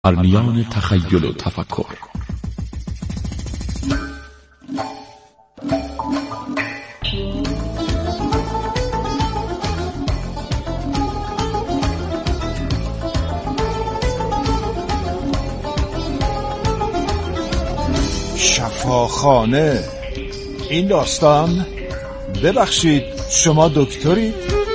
پرنیان تخیل و تفکر. شفاخانه. این داستان، ببخشید شما دکتری؟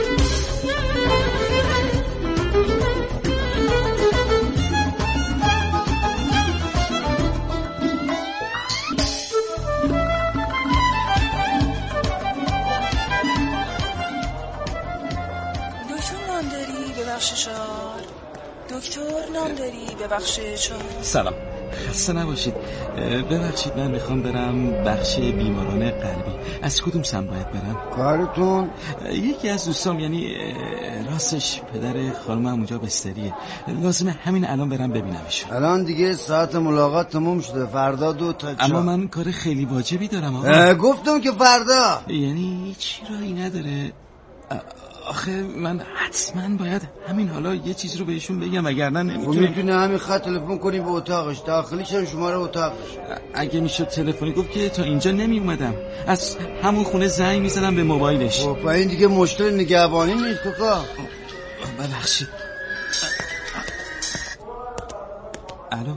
دکتر نام داری ببخشش. سلام، خسته نباشید. ببخشید من میخوام برم بخش بیماران قلبی. از کدوم سم باید برم؟ کارتون؟ یکی از دوستام، یعنی راستش پدر خانمم اونجا بستریه، لازمه همین الان برم ببینمش. الان دیگه ساعت ملاقات تموم شده، فردا 2 تا 4. اما من کار خیلی واجبی دارم آقا. گفتم که فردا. یعنی هیچ راهی نداره؟ آخه من حتما باید همین حالا یه چیز رو بهشون بگم، وگرنه نمیتونم. میتونه همین خط تلفن کنی به اتاقش، داخلیش هم شماره اتاقش. اگه میشد تلفنی گفت که تا اینجا نمی اومدم، از همون خونه زنگ میزدم به موبایلش. خب این دیگه مشکل نگهبانی نیست کاکا. ببخشید. الو،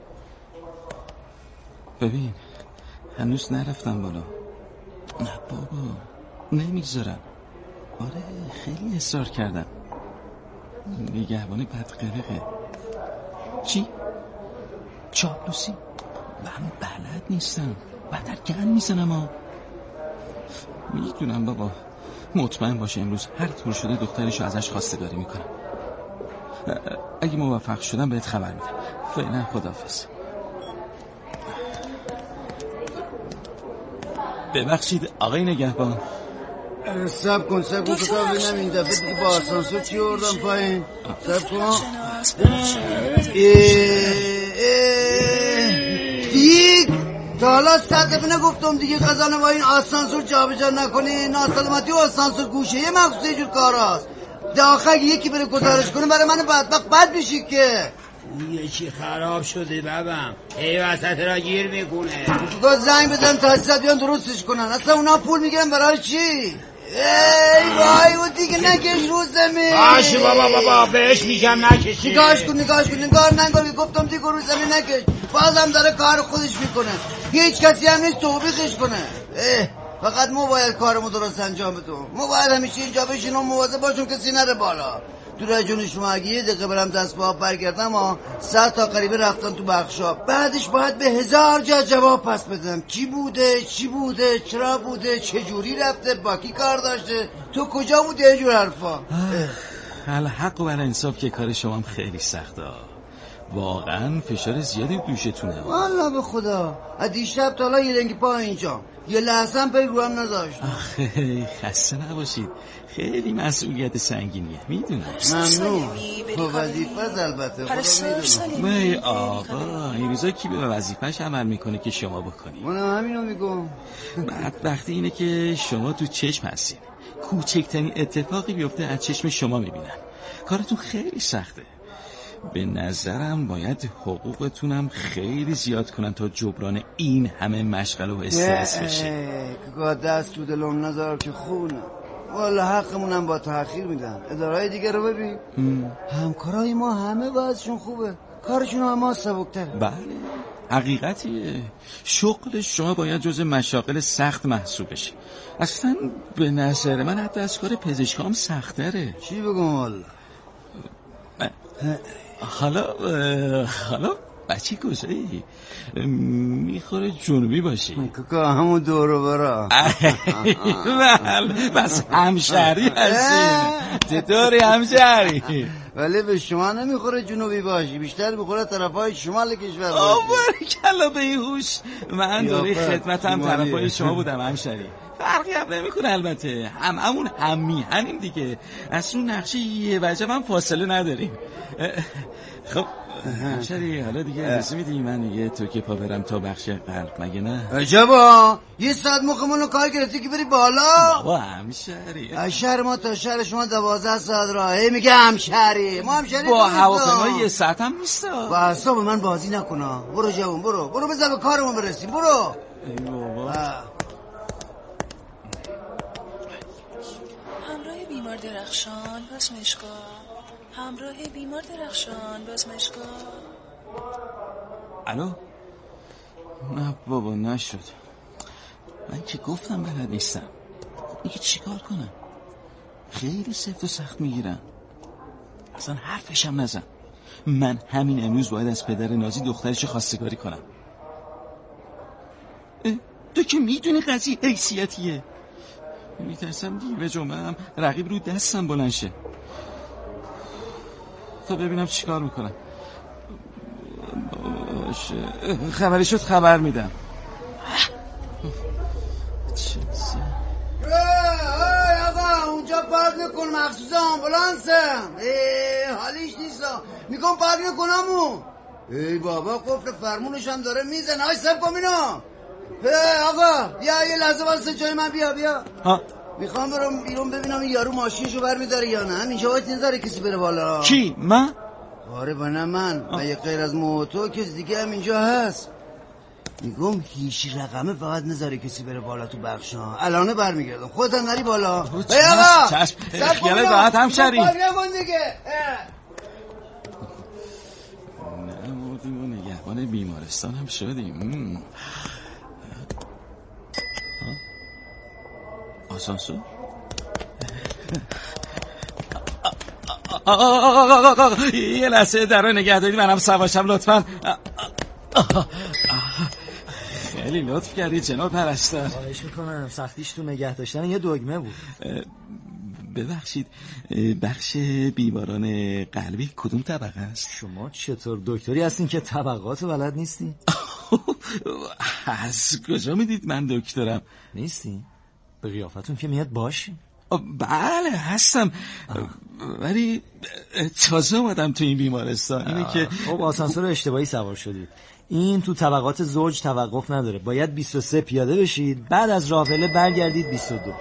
ببین هنوز نرفتم بالا. نه بابا نمیذارم. آره خیلی اصرار کردم. نگهبانی بدقلقه. چی؟ چاپلوسی؟ من بلد نیستم، بدر گن میزنم. میدونم بابا، مطمئن باشه امروز هر طور شده دخترشو ازش خواستگاری میکنم. اگه موفق شدم بهت خبر میدم. فعلا خداحافظ. ببخشید آقای نگهبان. سب کن کتا ببینم این دفعه دیگه با آسانسور چی آوردم پایین. سب کن. دیگه تا حالا 100 دفعه نگفتم دیگه خزانه با این آسانسور جابجا نکنی. ناسلامتی و آسانسور گوشه یه مخصوص جور کاراست. داخل یکی بره گزارش کنه برای من بدبخت بد میشی که. یکی خراب شده بابم، ای وسط را گیر میکنه. تو زنگ بزن تحصیلات بیان درستش کنن. اصلا اونا پول میگیرن برای چی؟ ای وای و دیگه نکش رو زمین. باشه بابا بهش میگم نکشی. نگاش کن نگار گفتم دیگه رو زمین نکش. بازم داره کار خودش میکنه، هیچ کسی هم نیست توبیخش کنه. فقط ما باید کارمو درست انجام بدیم. ما باید همیشه اینجا بشین و مواظب باشیم کسی نره بالا. تو راه جون شما اگه یه دقیقه برم دست با برگردم 100 تا قریبه رفتن تو بخشا. بعدش باید به 1000 جا جواب پس بدم. چی بوده چرا بوده، چه جوری رفته، با کی کار داشته، تو کجا بودی، یه جور حرفا. الحق و بالانصاف که کار شما هم خیلی سخته. واقعا فشار زیادی دوشتونه. والله به خدا از دیشب تا حالا یه رنگی پا اینجا، یه لحظه هم پی رو هم نذاشت. آخه خسته نباشید، خیلی مسئولیت سنگینیه میدونم. ممنون. تو وظیفه البته خدا میدونم. ای آقا این روزا کی به وظیفه‌ش عمل میکنه که شما بکنی؟ منم همینو میگم. بدبختی اینه که شما تو چشم هستین، کوچکترین اتفاقی بیفته از چشم شما میبینن. کارتون خیلی سخته. به نظرم باید حقوقتونم خیلی زیاد کنن تا جبران این همه مشغله و استرس بشه. که دست تو دلم نذار که خونه. والا حقمونم با تأخیر میدن. ادارهای دیگه رو ببین، همکارای ما همه وضعشون خوبه، کارشون هم سبک‌تره. بله حقیقتیه. شغل شما باید جز مشاغل سخت محسوب بشه. اصلا به نظر من حتی از کار پزشکام سخت‌تره. چی بگم والا؟ حالا بچه کجایی؟ میخوره جنوبی باشی. کاکا همون دورو برا. بس همشهری هستیم. چطوری همشهری؟ ولی به شما نمیخوره جنوبی باشی، بیشتر میخوره طرفای شمال کشور باشی. کلا به این هوش من دوره خدمتم طرفای شما بودم همشهری. فرقی هم نمیکنه البته، همون هنیم دیگه. از اون نقشه یه وجب هم فاصله نداریم. خب همشری حالا دیگه اجازه میدی من یه توکه پا برم تا بخش قلب مگه نه؟ عجبا یه ساعت مخمونو کار گرفتی که بری بالا. بابا همشری از شهر ما تا شهر شما 12 ساعت راهه. میگه همشری ما همشری با هواپیما یه ساعت هم نیست. با اعصاب من بازی نکنا. برو جوون برو بذار به کارمون برسیم. برو. ای بابا. همراه بیمار درخشان بازمشگاه. همراه بیمار درخشان بازمشگاه. الو؟ نه بابا نشد. من که گفتم بلد نیستم. دیگه چی کار کنم؟ خیلی سفت و سخت میگیرم. اصلا حرفشم نزن. من همین امروز باید از پدر نازی دخترش خواستگاری کنم. تو که میدونی قضیه حیثیتیه. میترسم دیر به جمعه رقیب رو دستم بلند شه. تا ببینم چی کار میکنم. خبری شد خبر میدم. آقا اونجا پارک نکن مخصوص آمبولانسم. حالیش نیستم. میگم پارک نکنمو. ای بابا قفل فرمونش هم داره میزن. های سب کن اینو. آقا بیا یه لحظه واسه جای من بیا. میخوام برم بیرون ببینم این یارو ماشینشو برمیداره یا نه. اینجا وقت نذاره کسی بره بالا. کی؟ من؟ آره نه من. و غیر از موتو کسی دیگه هم اینجا هست. میگم هیچ رقمه فقط نذاره کسی بره بالا تو بخشا. الانه برمیگردم. خودت هم نری بالا. ای آقا خیاله راحت همشری. نمودیم و نگهبان بیمارستان هم شدیم. آسانسور؟ یه لحظه در رو نگه دارید منم سواشم لطفا. خیلی لطف کردی جناب پرستار. خواهش میکنم. سختیش تو نگه داشتن یه دگمه بود. ببخشید بخش بیماران قلبی کدوم طبقه است؟ شما چطور دکتری هستین که طبقات بلد نیستی؟ از کجا میدید من دکترم؟ نیستی؟ به قیافتون که میاد باشی؟ بله هستم. ولی تازه اومدم تو این بیمارستان. اینه که خب آسانسور اشتباهی سوار شدید. این تو طبقات زوج توقف نداره. باید 23 پیاده بشید، بعد از راهوله برگردید 22.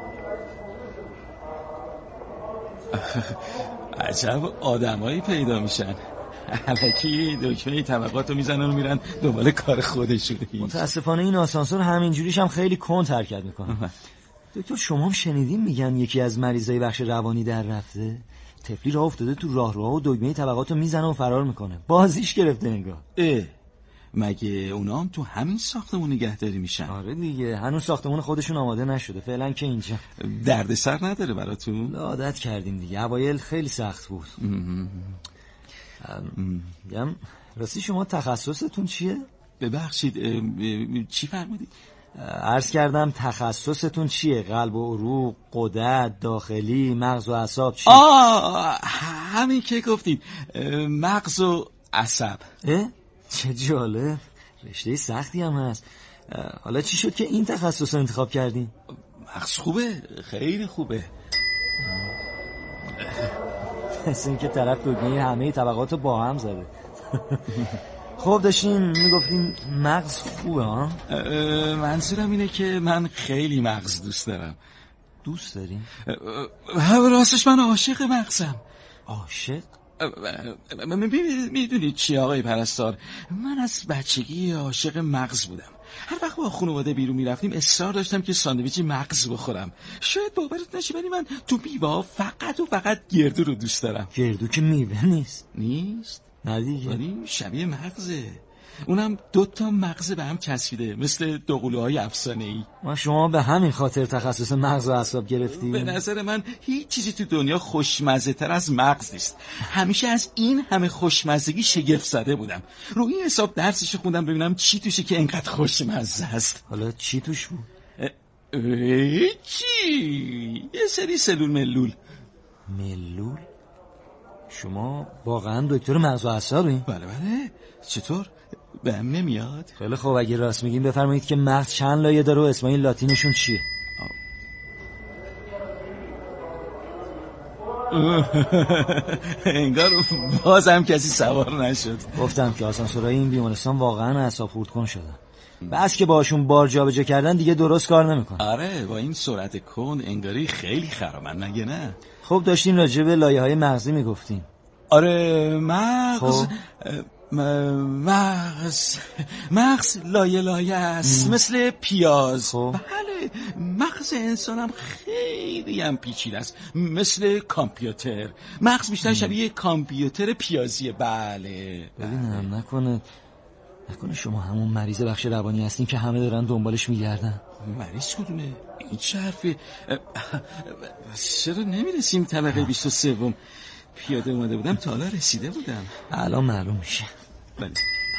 عجب آدمایی پیدا میشن. الکی دکمه طبقاتو میزنن و میرن دنبال کار خودشون. متاسفانه این آسانسور همینجوریش هم خیلی کند حرکت میکنه. دکتر شما هم شنیدین میگن یکی از مریضای بخش روانی در رفته؟ طفلی راه افتاده تو راهروها و دکمه طبقاتو میزنه و فرار میکنه. بازیش گرفته نگاه. مگه اونا هم تو همین ساختمون نگهداری میشن؟ آره دیگه هنوز ساختمون خودشون آماده نشده فعلا که اینجا. دردسر نداره براتون؟ عادت کردیم دیگه. اوایل خیلی سخت بود. راستی شما تخصصتون چیه؟ ببخشید چی فرمودید؟ عرض کردم تخصصتون چیه؟ قلب و عروق، غدد، داخلی، مغز و اعصاب چی؟ همین که گفتید مغز و عصب. چه جالب. رشته سختی هم هست. حالا چی شد که این تخصص رو انتخاب کردین؟ مغز خوبه، خیلی خوبه. مثل این که طرف دکمه همه طبقات رو با هم زده. خب داشتین میگفتین مغز خوبه ها؟ منظورم اینه که من خیلی مغز دوست دارم. دوست دارین؟ راستش من عاشق مغزم. عاشق؟ میدونید چی آقای پرستار؟ من از بچگی عاشق مغز بودم. هر وقت با خانواده بیرون میرفتیم اصرار داشتم که ساندویچ مغز بخورم. شاید باورت نشه ولی من تو میوه فقط گردو رو دوست دارم. گردو که میوه نیست. نیست؟ نه دیگه. ولی شبیه مغزه. اونم 2 مغز به هم چسبیده مثل دوقلوهای افسانه‌ای. شما به همین خاطر تخصص مغز و اعصاب گرفتی؟ به نظر من هیچ چیزی تو دنیا خوشمزه تر از مغز نیست. همیشه از این همه خوشمزگی شگفت زده بودم. رو این حساب درسش خوندم ببینم چی توشه که اینقدر خوشمزه است. حالا چی توش بود؟ چی؟ یه سری سلول ملول. ملول؟ شما واقعا دکتر مغز و اعصابین؟ بله. چطور؟ به هم نمیاد؟ خیلی خوب اگه راست میگین بفرمایید که مغز چند لایه داره و اسمای لاتینشون چیه؟ انگار بازم کسی سوار نشد. گفتم که آسانسورهای این بیمارستان واقعا اعصاب خردکن شدن. بس که باشون بار جابجا کردن دیگه درست کار نمیکنه. آره با این سرعت کن انگاری خیلی خرابن مگه نه؟ خب داشتیم راجع به لایه‌های مغزی میگفتیم. آره مغز مغز لایه است مثل پیاز. بله مغز انسانم خیلی هم پیچیده است مثل کامپیوتر. مغز بیشتر شبیه کامپیوتر پیازیه. بله ببینم نکنه شما همون مریض بخش روانی هستین که همه دارن دنبالش میگردن. مریض کدومه؟ این چه حرفی؟ چرا نمیرسیم طبقه 23؟ پیاده اومده بودم تا حالا رسیده بودم. الان معلوم میشه. بله.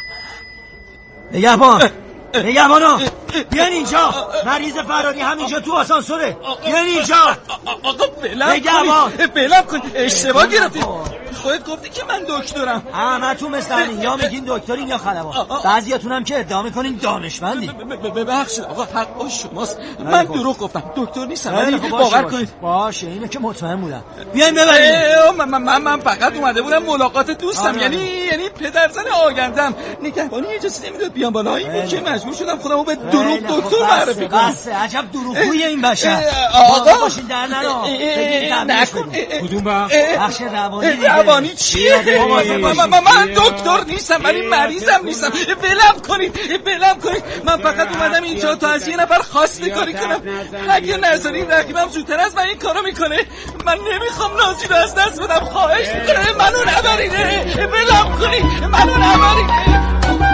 نگهبانا بیان اینجا. مریض فراری همینجا تو آسانسوره. بیان اینجا. آقا بلم کن. اشتباه گرفتی. خودت گفتی که من دکترم. همتون مثل همین یا میگین دکترین یا خلبان. بعضیاتون هم که ادعا میکنین دانشمندی. ببخشید آقا حق شماست. من دروغ گفتم. دکتر نیستم ولی باور کنید. باشه اینو که مطمئن بودم. بیاین ببرید. من فقط اومده بودم ملاقات دوستم. یعنی پدرزن آگندم. نگهبانی اجازه نمیداد بیام بالا. این که مجبور شدم خودمو به دروغ دکتر معرفی کنم. عجب دروغگوی این بشر. آقا باشین در نرو. نکن. کدوم بخش روانی چیه؟ من دکتر نیستم ولی مریضم نیستم. بلم کنید. من فقط اومدم اینجا تا از یه نفر خواسته کاری کنم. اگه نذارین رقیبم زودتر از من این کارو میکنه. من نمیخوام نازی رو از دست بدم. خواهش میکنم منو نبرینه. بلم کنید. منو نبرینه.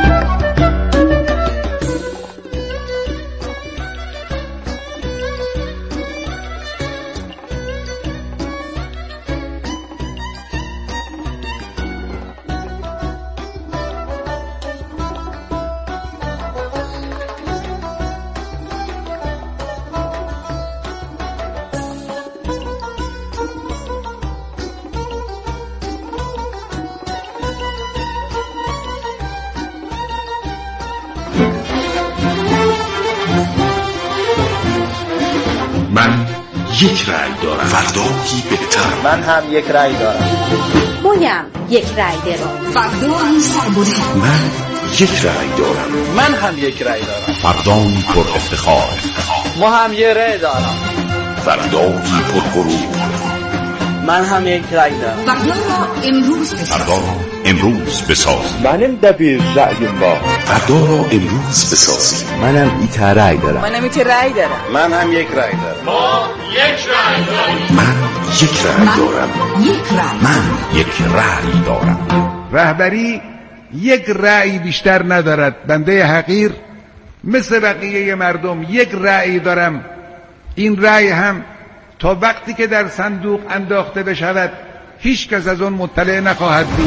من یک رأی دارم. فردایی بهتر. من هم یک رأی دارم. مویم یک رأی دارم. فردایی سربلند. من یک رأی دارم. من هم یک رأی دارم. فردایی پر افتخار. ما هم یک رأی دارم. فردایی پر غرور. من هم یک رأی دارم. فردا را امروز بساز. منم دبیر رأی ما. فردا را امروز بساز. منم ایت رأی دارم. منم ایت رأی دارم. من هم یک رأی دارم. ما یک رأی داریم. من یک رأی دارم. من یک رأی دارم. رهبری یک رأی بیشتر ندارد. بنده حقیر مثل بقیه مردم یک رأی دارم. این رأی هم تا وقتی که در صندوق انداخته بشود هیچ کس از آن مطلع نخواهد بود.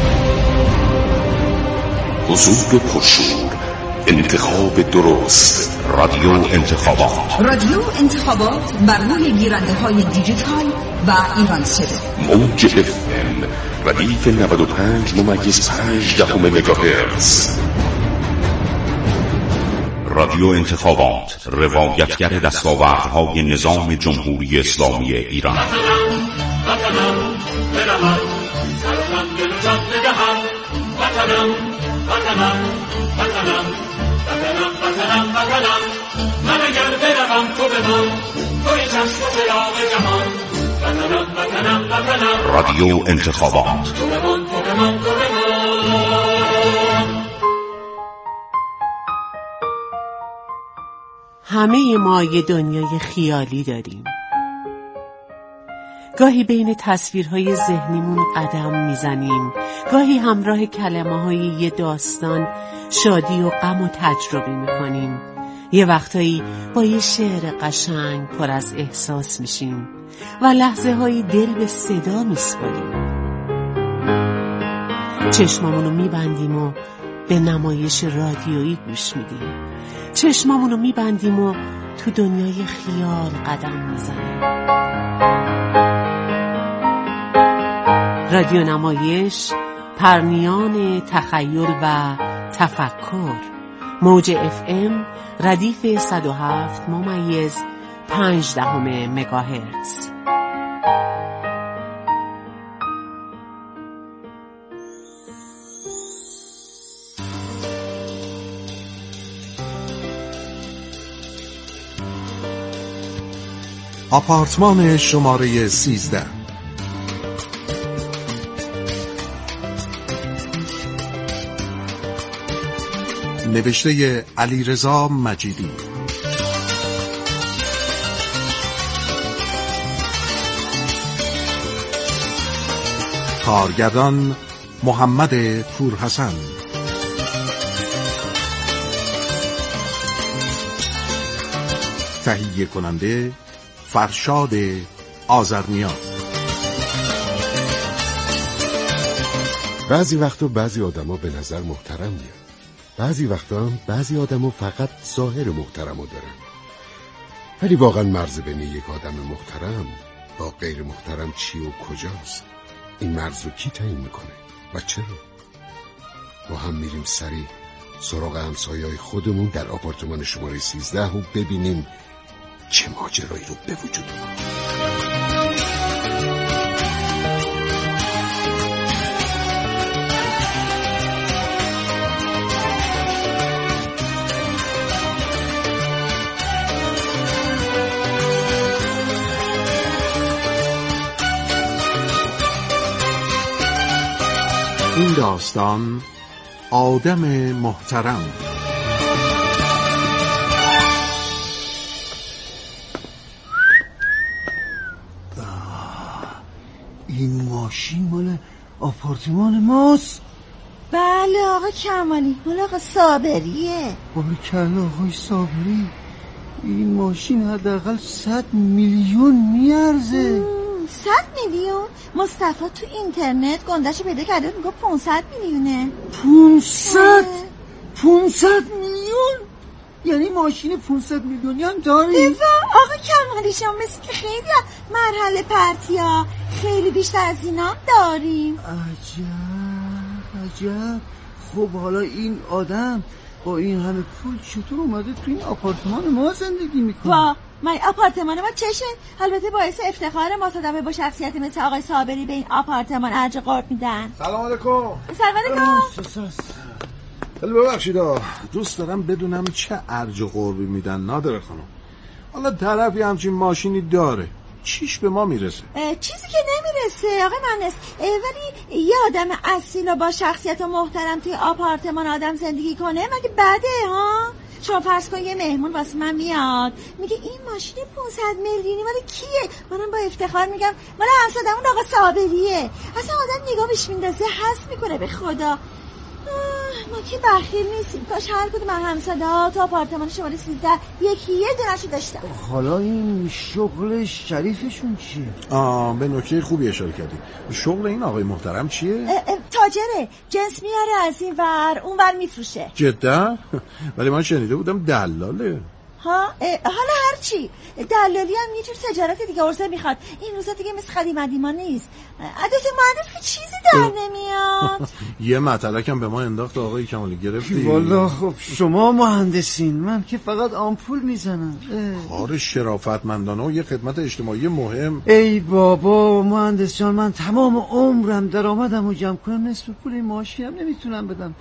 حضور پرشور، انتخاب درست، رادیو انتخابات. رادیو انتخابات بر روی گیرنده های دیجیتال و ایران سده. موج FM ردیف 95.5 مگاهرتز. رادیو انتخابات، روایتگر دستاوردهای نظام جمهوری اسلامی ایران. رادیو انتخابات. همه ما یه دنیای خیالی داریم. گاهی بین تصویرهای ذهنیمون قدم میزنیم، گاهی همراه کلمه‌های یه داستان شادی و غم و تجربه میکنیم. یه وقتایی با یه شعر قشنگ پر از احساس میشیم و لحظه هایی دل به صدا میسپاریم. چشمامونو میبندیم و به نمایش رادیویی گوش میدیم. چشمامونو میبندیم و تو دنیای خیال قدم میزنیم. رادیو نمایش، پرنیان تخیل و تفکر. موج FM ردیف 107.5 مگاهرتز. آپارتمان شماره 13. نوشته علیرضا مجیدی، کارگردان محمد پورحسن، تهیه کننده فرشاد آذرنیا. بعضی وقتا بعضی آدما به نظر محترم میاد، بعضی وقتا هم بعضی آدما فقط ظاهر محترمو دارن، ولی واقعا مرز بین یک آدم محترم با غیر محترم چی و کجاست؟ این مرز رو کی تعیین میکنه و چرا؟ ما هم میریم سریع سراغ همسایه‌های خودمون در آپارتمان شماره 13 و ببینیم چه ماجرایی رو به وجود آورد. این داستان آدم محترم. این ماشین مال آپارتمان ماست؟ بله آقا کمالی، مال آقا صابریه. باریکلا آقای صابری، این ماشین حداقل 100 میلیون میارزه. 100 میلیون؟ مصطفی تو اینترنت گنده‌شو پیدا کرده میگه 500 میلیونه. 500 میلیون؟ یعنی ماشین 500 میلیونی هم داری؟ آقا کمالی شما مثل که خیلی مرحله پرتیا خیلی بیشتر از اینا داریم. عجب. خب حالا این آدم با این همه پول چطور اومده تو این آپارتمان ما زندگی میکنه؟ من آپارتمان ما چشه؟ البته باعث افتخار ما صدمه با شخصیت مثل آقای صابری به این آپارتمان ارج قرب میدن. سلام علیکم. خیلی ببخشید، دوست دارم بدونم چه ارج قربی میدن نادر خانم. حالا طرفی همچین ماشینی داره، چیش به ما میرسه؟ چیزی که نمیرسه آقای مهندس، ولی یه آدم اصیل و با شخصیت و محترم توی آپارتمان آدم زندگی کنه مگه بده ها؟ شما فرض کن یه مهمون واسه من میاد میگه این ماشین 500 میلیونی مال کیه؟ منم با افتخار میگم مال همسایه‌مون آقا صابریه. اصلا آدم نگاه بهش میندازه حس میکنه به خدا. ما که بخیل نیستیم، کاش هر کدوم از همسایه‌ها تو آپارتمان شماره 13 یکی یه دونه‌شو داشتن. حالا این شغل شریفشون چیه؟ به نکته خوبی اشاره کردی. شغل این آقای محترم چیه؟ تاجره، جنس میاره از این ور اون ور میفروشه. جدا؟ ولی من شنیده بودم دلاله. حالا هرچی، دلالی هم یه جور تجارت دیگه عرضه میخواد. این روزا دیگه مثل قدیم قدیما نیست. عدت مهندس که چیزی در نمیاد. یه مطلقم به ما انداخت آقای کمالی، گرفتی؟ والا خب شما مهندسین، من که فقط آمپول میزنم. کار شرافتمندانه و یه خدمت اجتماعی مهم. ای بابا مهندس جان، من تمام عمرم درآمدمو جمع کنم نصف پول این ماشینم نمیتونم بدم.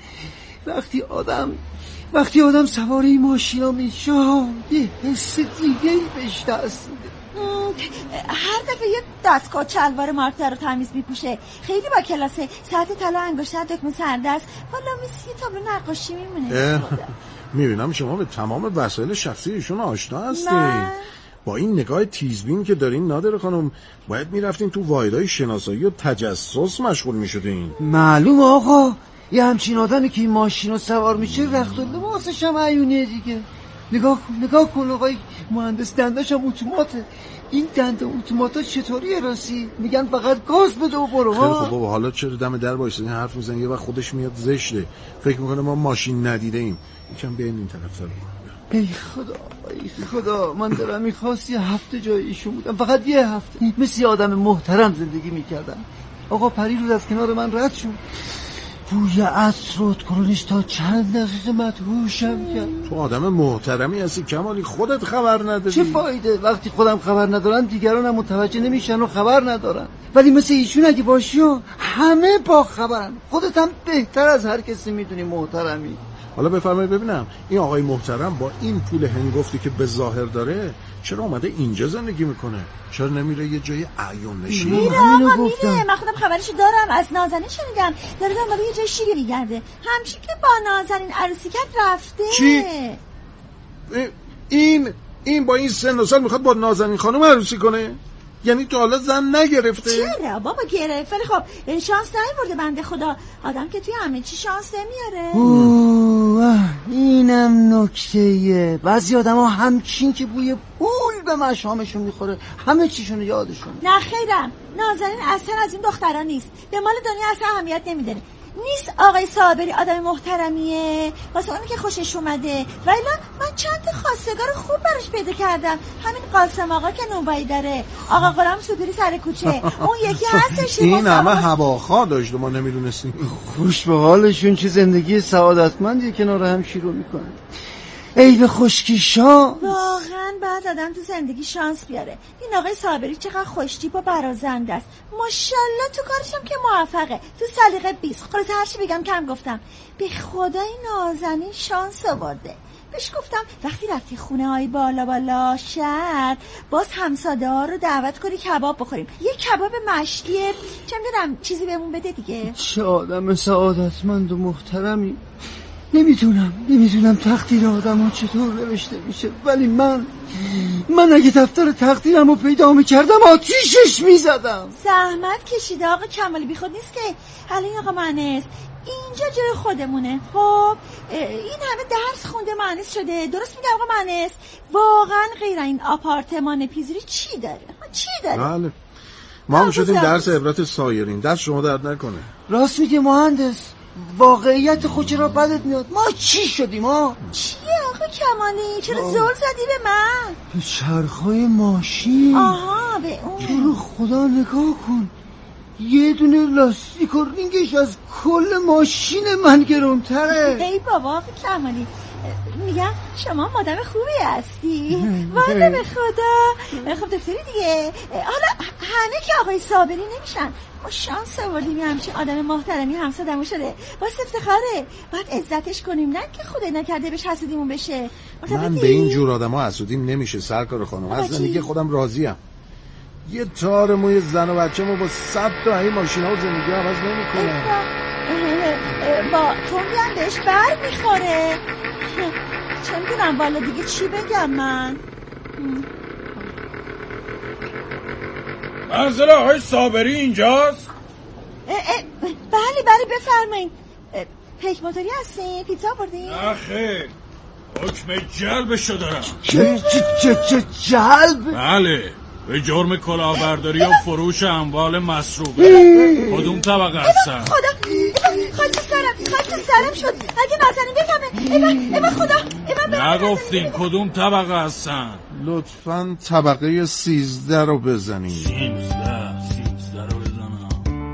وقتی آدم سوار این ماشینا میشه یه حس دیگه‌ای بهش دست میده. هر دفعه یه دستگاه چلوار مارکدار رو تمیز میپوشه، خیلی با کلاسه، ساعت طلا انگشتر دکمه سردست، والا مثل یه تابلو نقاشی میمونه. میبینم شما به تمام وسایل شخصی ایشون آشنا هستین. با این نگاه تیزبین که دارین نادر خانم، باید میرفتین تو واحدهای شناسایی و تجسس مشغول میشدین. معلوم آقا، یه همچین آدمی که این ماشین رو سوار میشه رخت و لباسش هم عیونیه دیگه. نگاه کن آقای مهندس، دنداش هم اتوماته. این دنده اتوماتا چطوریه راستی؟ میگن فقط گاز بده و برو. خیلی خب بابا، حالا چرا دم در وایسادین حرف میزنین؟ یه وقت خودش میاد زشته، فکر میکنه ما ماشین ندیده ایم. یکم بیاین این طرف سر. ای خدا من دارم میخواست یه هفته جای ایشون بودم، فقط یه هفته، مثل یه آدم محترم زندگی میکردم. آقا پریروز از کنار من رد شد، بوی عطر رود کنونش تا چند دقیقه مدهوشم کرد. تو آدم محترمی هستی کمالی، خودت خبر نداری. چه فایده؟ وقتی خودم خبر ندارم دیگران هم متوجه نمیشن و خبر ندارن. ولی مثل ایشون اگه باشی همه با خبرن. خودت هم بهتر از هر کسی میدونی محترمی. حالا بفرمایید ببینم این آقای محترم با این پول هنگفتی که به ظاهر داره چرا اومده اینجا زندگی میکنه؟ چرا نمیره یه جای عیان نشین؟ میره آقا میره. من خودم خبرشو دارم، از نازنین شنیدم داره دنبال یه جای شیری میگرده. همچین که با نازنین عروسی کرد رفته. چی؟ این با این سن و سال میخواد با نازنین خانم عروسی کنه؟ یعنی تو حالا زن نگرفته؟ چرا بابا گرفت، ولی خب شانس نیورده بنده خدا. آدم که توی همه چی شانس نمیاره. اینم نکتهیه. بعضی آدم ها همچین که بوی پول به مشامشون میخوره همه چیشون یادشون. نه خیرم، نازنین اصلا از این دختران نیست. به مال دنیا اصلا اهمیت نمیده. نیست آقای صابری آدم محترمیه واسه اونی که خوشش اومده. ولی من چند تا خواستگار خوب براش پیدا کردم. همین قاسم آقا که نونوایی داره، آقا غلام سوپری سر کوچه، اون یکی هستش. این همه هواخواه داشت ما نمیدونستیم. خوش به حالشون چه زندگی سعادتمندی کنار هم شروع میکنه. ای به خشکیشا. واقعا بعد آدم تو زندگی شانس بیاره. این آقای صابری چقدر خوشتیپ و برازنده است. ماشاءالله تو کارش هم که موفقه. تو سلیقه 20. خلاص هر چی بگم کم گفتم. به خدا این نازنین شانس آورده. بهش گفتم وقتی رفتی خونه های بالا شهر باز همساده ها رو دعوت کنی کباب بخوریم. یه کباب مشکیه چه میدونم چیزی بهمون بده دیگه. چه آدم سعادتمند و محترمی. نمیدونم تقدیر آدم ها چطور نوشته میشه، ولی من اگه دفتر تقدیرم رو پیدا میکردم آتیشش میزدم. زحمت کشیده آقا کمالی، بی خود نیست که. حالا این آقا مهندس اینجا جای خودمونه. خب این همه درس خونده مهندس شده. درست میگم آقا مهندس؟ واقعا غیر این آپارتمان پیزری چی داره؟ بله ما هم شدیم درس عبرت سایرین. دست شما درد نکنه. راست میگه مهندس. واقعیت خود را بدت میاد. ما چی شدیم ها؟ چیه آقا کمالی؟ چرا زل زدی به من؟ به چرخهای ماشین. آها به اون. تو رو خدا نگاه کن، یه دونه لاستیک و رینگش از کل ماشین من گرونتره. ای بابا آقا کمالی میگم شما مادم خوبی هستی. والا به خدا. خب دفتری دیگه. حالا همه که آقای صابری نمیشن. ما شانس آوردیم همچین آدم محترمی همسادمون شده. باز افتخاره. باید عزتش کنیم، نه که خدای نکرده بهش حسودیمون بشه. من به این جور آدم ها حسودیم نمیشه سرکار خانم. از زندگی خودم راضیم. یه تار موی زن و بچه ما با 100 تا این ماشین ها و زندگی عوض نمی کنه. با تونگی هم بهش بر میخوره. چه میدونم والا دیگه چی بگم من. منزل آقای صابری اینجاست؟ بله بفرمایید. پیک موتوری هستی؟ پیتزا بردین؟ نه خیر، حکم جلبشو دارم. جلب؟ بله، به جرم کلاهبرداری و فروش اموال مسروقه. کدوم طبقه هستن؟ خدا خاک سرم شد. اگه نازنین بفهمه. ایوه خدا. نگفتین کدوم طبقه هستن؟ لطفاً طبقه 13 رو بزنین. 13 رو بزنم.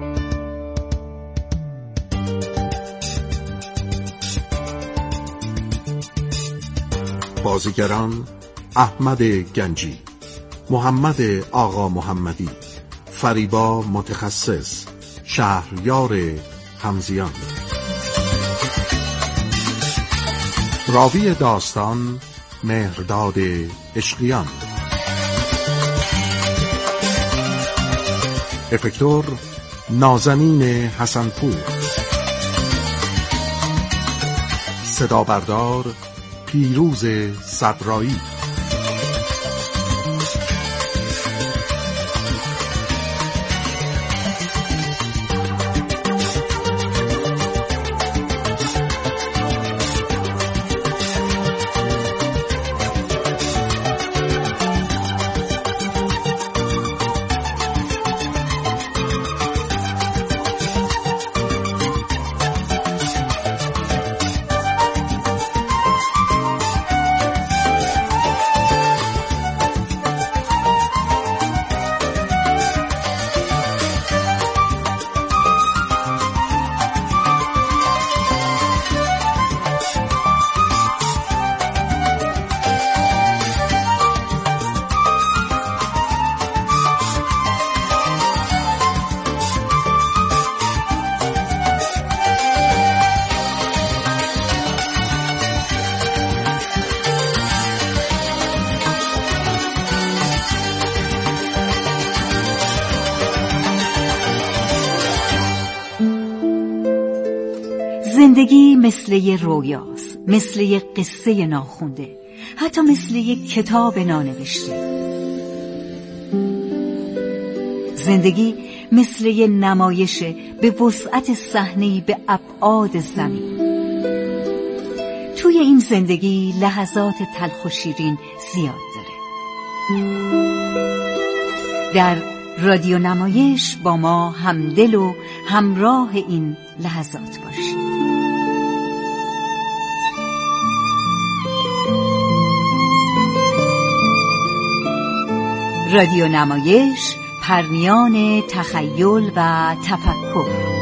بازیگران احمد گنجی، محمد آقا محمدی، فریبا متخصص، شهریار حمزیان. راوی داستان مهرداد عشقیان. افکتور نازنین حسنپور. صدا بردار پیروز صدرایی. زندگی مثل یه رویاست، مثل یه قصه ناخونده، حتی مثل یه کتاب نانوشته. زندگی مثل یه نمایشه به وسعت صحنه‌ای به ابعاد زمین. توی این زندگی لحظات تلخ و شیرین زیاد داره. در رادیو نمایش با ما همدل و همراه این لحظات باشید. رادیو نمایش، پرمیان تخیل و تفکر.